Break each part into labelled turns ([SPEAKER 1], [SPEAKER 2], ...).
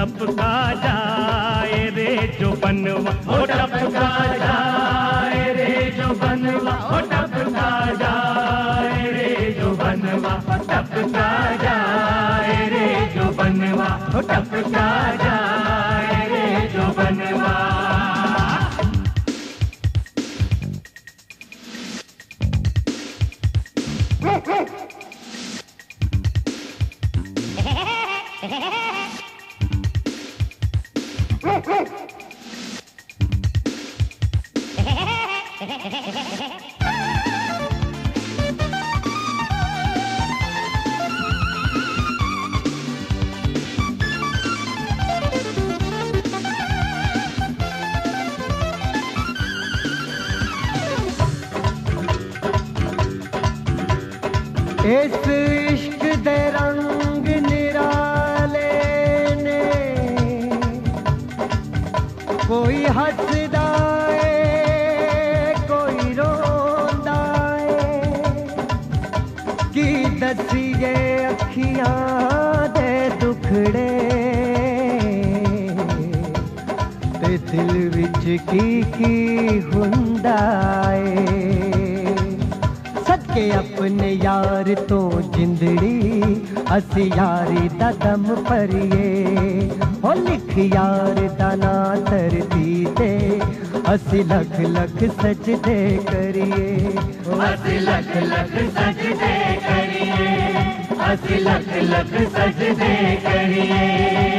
[SPEAKER 1] टपका जाए रे जो बनवा, ओ टपका जाए रे जो बनवा, ओ टपका जाए रे जो बनवा, टपका जाए रे जो बनवा, ओ टपका जाए रे जो बनवा।
[SPEAKER 2] इस इश्क दे रंग निराले ने कोई हसदा है कोई रोंदा है, की दसिए अखियां दे दुखड़े ते दिल विच की हुंदा है। के अपने यार तो जिंदड़ी असी यारी दा दम भरिए, हो लिख यार दा ना धरती ते असी लख लख सजदे करिए,
[SPEAKER 1] असी लख लख सजदे करिए, असी लख लख सजदे करिए।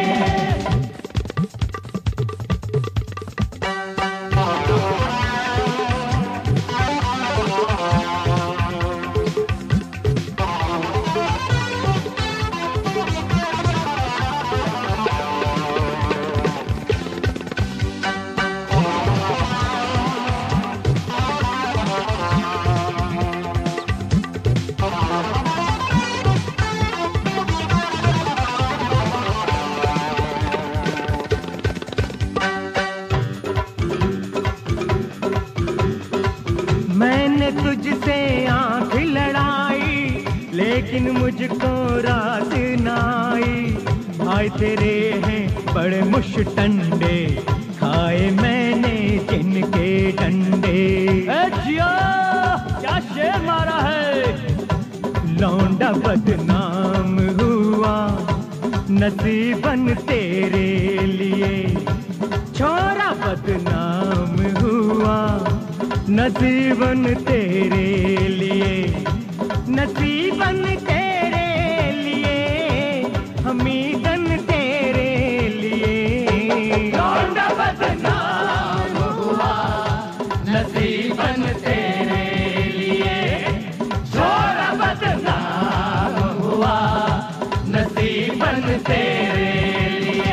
[SPEAKER 1] मैंने तुझसे आंख लड़ाई लेकिन मुझको रात न आई, भाई तेरे हैं बड़े मुश्तंडे खाए मैंने जिनके डंडे। जिया क्या शेर मारा है, लौंडा बदनाम हुआ नसीबन तेरे लिए, छोरा बदनाम हुआ नसीबन तेरे लिए, नसीबन तेरे लिए, हमीदन तेरे लिए। लौंडा बदनाम हुआ नसीबन तेरे लिए, छोरा बदनाम हुआ नसीबन तेरे लिए।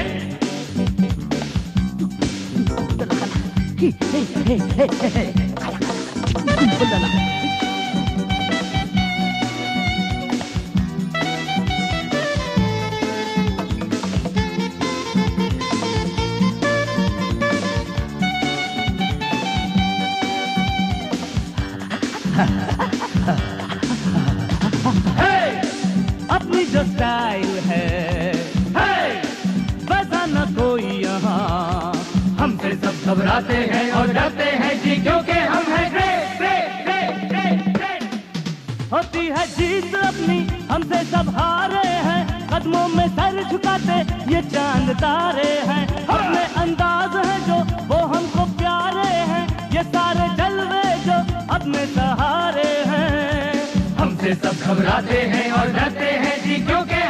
[SPEAKER 1] अपनी जो स्टाइल है वैसा न कोई यहाँ, हमसे सब घबराते हैं और डरते हैं जी क्योंकि हम हैं great great great great great. होती है जीत अपनी हमसे सब हारे हैं, कदमों में सर झुकाते ये चांद तारे हैं, अपने अंदाज हैं जो वो हमको प्यारे हैं, ये सारे जलवे जो अपने सहारे हैं। हमसे सब घबराते हैं और डरते हैं जी क्योंकि